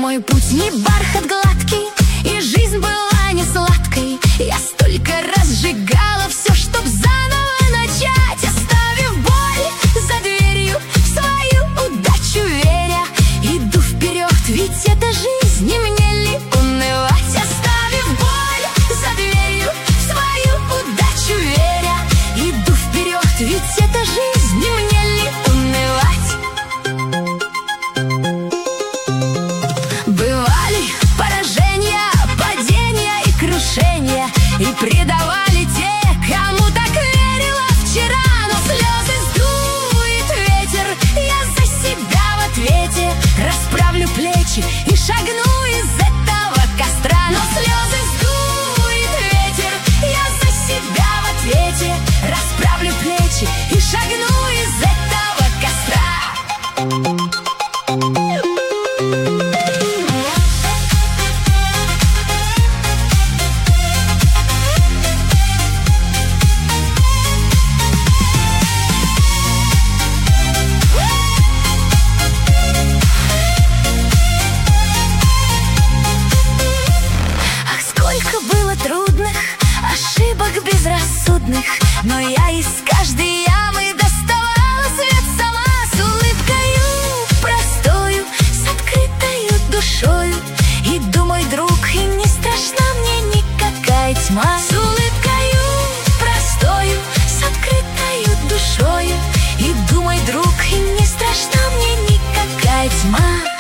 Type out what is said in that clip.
Мой путь не бархат гладкий, и жизнь была не сладкой. Я столько раз сжигала все, чтоб заново начать, оставив боль за дверью, в свою удачу веря. Иду вперед, ведь это жизнь, и мне ли унывать? Оставив боль за дверью, в свою удачу веря. Иду вперед, ведь это жизнь, и мне ли унывать? Бывали поражения, падения и крушения, и предавали те, кому так верила вчера. Но слезы сдует ветер, я за себя в ответе. Расправлю плечи и шагну из этого костра. Но слезы сдует ветер, я за себя в ответе. Расправлю плечи и шагну из этого костра. Ошибок безрассудных, но я из каждой ямы доставала свет сама. С улыбкою простою, с открытою душою. Иду, мой друг, и не страшна мне никакая тьма. С улыбкою простою, с открытою душою. Иду, мой друг, и не страшна мне никакая тьма.